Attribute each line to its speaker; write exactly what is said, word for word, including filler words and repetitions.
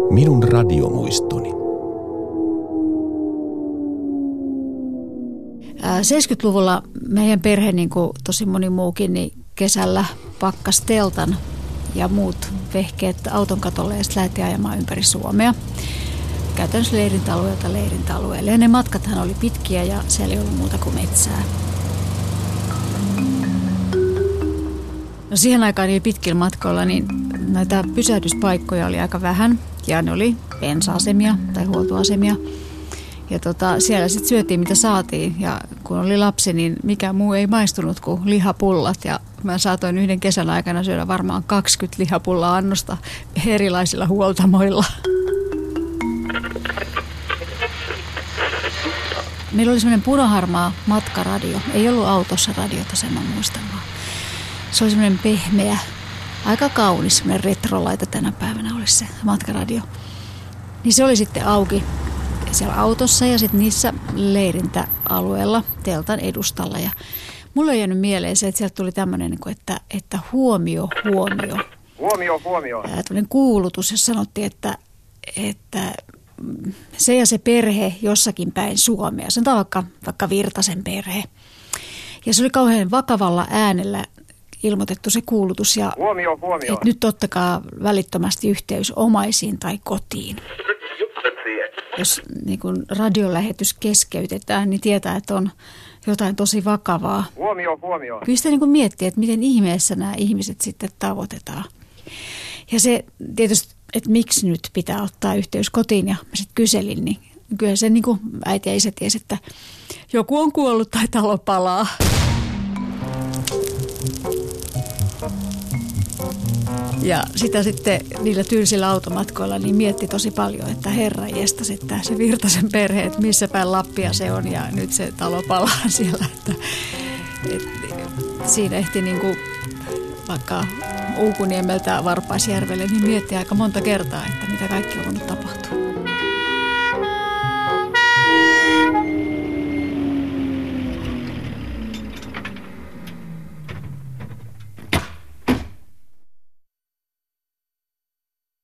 Speaker 1: Minun radiomuistoni.
Speaker 2: seitsemänkymmentäluvulla meidän perhe, niin kuin tosi moni muukin, niin kesällä pakkas teltan ja muut vehkeet auton katolle ja sitten lähti ajamaan ympäri Suomea. Käytännössä leirintäalueelta leirintäalueelle. Ja ne matkathan oli pitkiä ja siellä ei ollut muuta kuin metsää. No siihen aikaan niillä pitkillä matkoilla niin näitä pysähdyspaikkoja oli aika vähän ja ne oli bensa-asemia tai huoltoasemia. Ja tota, siellä sitten syötiin mitä saatiin ja kun oli lapsi, niin mikään muu ei maistunut kuin lihapullat. Ja mä saatoin yhden kesän aikana syödä varmaan kaksikymmentä lihapullaa annosta erilaisilla huoltamoilla. Meillä oli semmoinen punaharmaa matkaradio. Ei ollut autossa radiota, sen mä muistan vaan. Se oli semmoinen pehmeä, aika kaunis semmoinen retrolaita tänä päivänä olisi se matkaradio. Niin se oli sitten auki siellä autossa ja sitten niissä leirintäalueella teltan edustalla. Ja mulle on jäänyt mieleen se, että sieltä tuli tämmöinen, että, että huomio, huomio.
Speaker 3: Huomio, huomio.
Speaker 2: Tämmöinen kuulutus, jossa sanottiin, että, että se ja se perhe jossakin päin Suomea. Se on vaikka, vaikka Virtasen perhe. Ja se oli kauhean vakavalla äänellä ilmoitettu se kuulutus. Ja
Speaker 3: huomio, huomio.
Speaker 2: Että nyt ottakaa välittömästi yhteys omaisiin tai kotiin. Jos niin kun radiolähetys keskeytetään, niin tietää, että on jotain tosi vakavaa.
Speaker 3: Huomio, huomio.
Speaker 2: Kyllä sitä niin kun miettii, että miten ihmeessä nämä ihmiset sitten tavoitetaan. Ja se tietysti, että miksi nyt pitää ottaa yhteys kotiin ja mä sitten kyselin, niin kyllä se niin kuin äiti ja isä tiesi, että joku on kuollut tai talo palaa. Ja sitä sitten niillä tylsillä automatkoilla niin mietti tosi paljon, että herra jestas, että se Virtasen perhe, että missä päin Lappia se on ja nyt se talo palaa siellä. Että, et, siinä ehti niin kuin vaikka Uukuniemeltä Varpaisjärvelle, niin mietti aika monta kertaa, että mitä kaikki on voinut tapahtua.